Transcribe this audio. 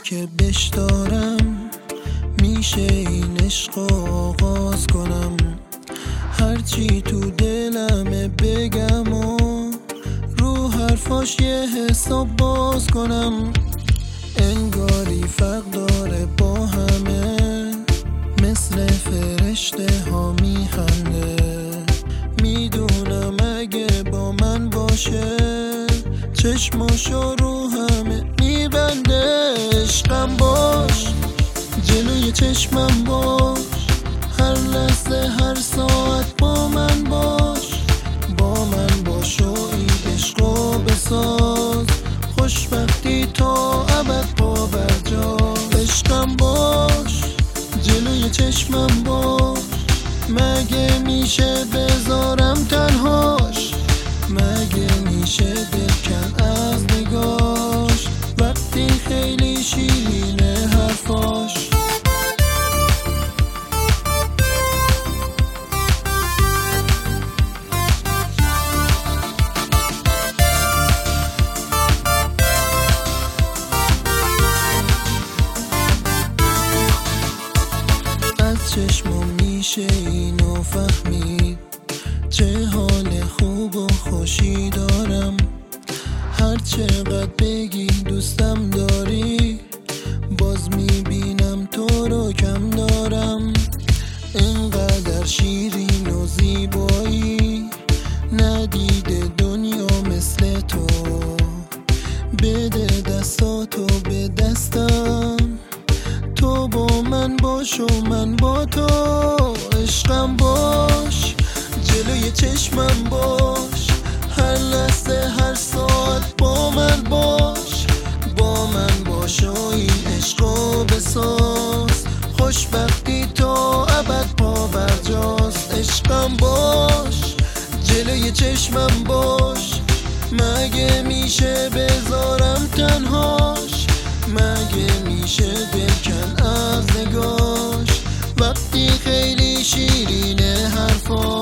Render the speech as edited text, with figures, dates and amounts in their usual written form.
که بش دارم، میشه این عشق آغاز کنم. هرچی تو دلمه بگم و رو حرفاش یه حساب باز کنم. انگاری فرق داره با همه، مثل فرشته ها میخنده. میدونم اگه با من باشه چشماشو رو همه میبنده. عشقم باش، جلوی چشمم باش، هر لحظه هر ساعت با من باش. با من باش و این عشقو بساز، خوشبختی تا ابد پا برجاست. عشقم باش، جلوی چشمم باش، مگه میشه بذارم تنهاش؟ مگه میشه بکن از نگاش وقتی خیلی شیرینه حرفاش؟ از چشمم میشه اینو فهمید، چه حال خوب و خوشی دارم. هر چقدر بگی دوستم داری، باز میبینم تو رو کم دارم. اینقدر شیرین و زیبایی ندیده دنیا مثل تو. بده دستاتو به دستم، تو با من باش و من با تو. عشقم باش، جلوی چشمم باش، هر لحظه هر ساعت با من باش. با من باش و این عشقو بساز، خوشبختی تا ابد پا برجاست. عشقم باش، جلوی چشمم باش، مگه میشه بذارم تنهاش؟ مگه میشه بکن از نگاش وقتی خیلی شیرینه حرفاش؟